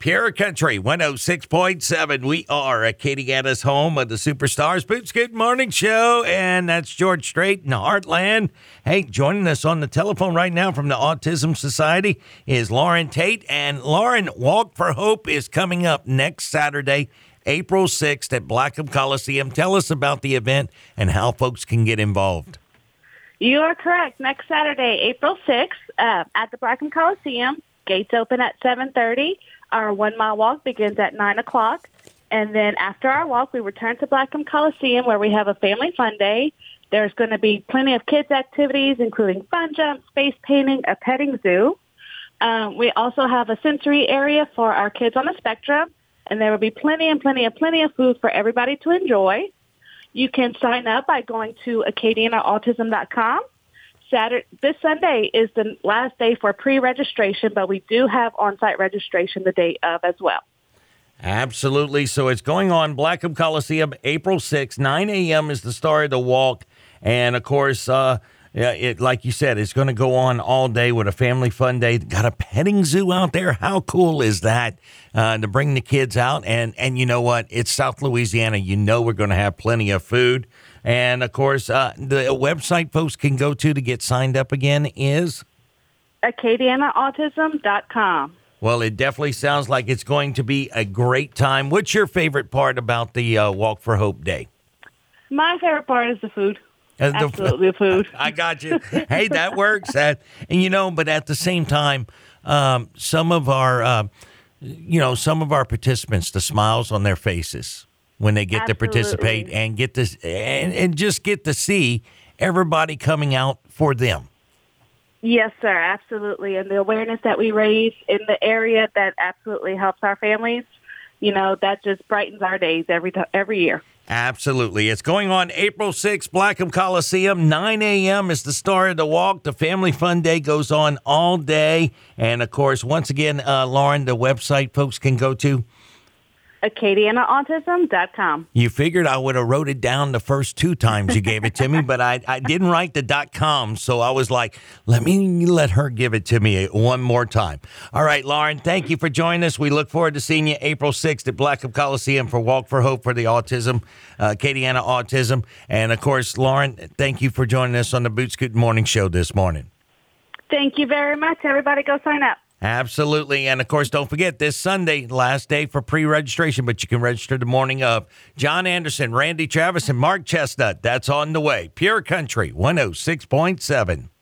Pure Country 106.7. We are Acadiana's home of the Superstars Boots Good Morning Show, and that's George Strait in Heartland. Hey, joining us on the telephone right now from the Autism Society is Lauren Tate. And Lauren, Walk for Hope is coming up next Saturday, April 6th at Blackham Coliseum. Tell us about the event and how folks can get involved. You are correct. Next Saturday, April 6th, at the Blackham Coliseum. Gates open at 7:30. Our 1 mile walk begins at 9 o'clock. And then after our walk, we return to Blackham Coliseum where we have a family fun day. There's going to be plenty of kids' activities, including fun jumps, face painting, a petting zoo. We also have a sensory area for our kids on the spectrum. And there will be plenty of food for everybody to enjoy. You can sign up by going to acadianaautism.com. This Sunday is the last day for pre-registration, but we do have on-site registration the day of as well. Absolutely. So it's going on Blackham Coliseum, April 6th, 9 a.m. is the start of the walk. And, of course, like you said, it's going to go on all day with a family fun day. Got a petting zoo out there. How cool is that to bring the kids out? And you know what? It's South Louisiana. You know we're going to have plenty of food. And, of course, the website folks can go to get signed up again is? acadianaautism.com. Well, it definitely sounds like it's going to be a great time. What's your favorite part about the Walk for Hope Day? My favorite part is the food. Absolutely, the food. I got you. Hey, that works. But at the same time, some of our participants, the smiles on their faces when they get to participate and get this and just get to see everybody coming out for them. Yes, sir. Absolutely. And the awareness that we raise in the area, that absolutely helps our families. That just brightens our days every year. Absolutely. It's going on April 6th, Blackham Coliseum. 9 a.m. is the start of the walk. The Family Fun Day goes on all day. And, of course, once again, Lauren, the website folks can go to? acadianaautism.com. You figured I would have wrote it down the first two times you gave it to me, but I didn't write the .com, so I was like, let her give it to me one more time. All right, Lauren, thank you for joining us. We look forward to seeing you April 6th at Blackham Coliseum for Walk for Hope for the Autism, Acadiana Autism. And, of course, Lauren, thank you for joining us on the Boots Good Morning Show this morning. Thank you very much. Everybody go sign up. Absolutely. And, of course, don't forget this Sunday, last day for pre-registration, but you can register the morning of. John Anderson, Randy Travis, and Mark Chestnut. That's on the way. Pure Country 106.7.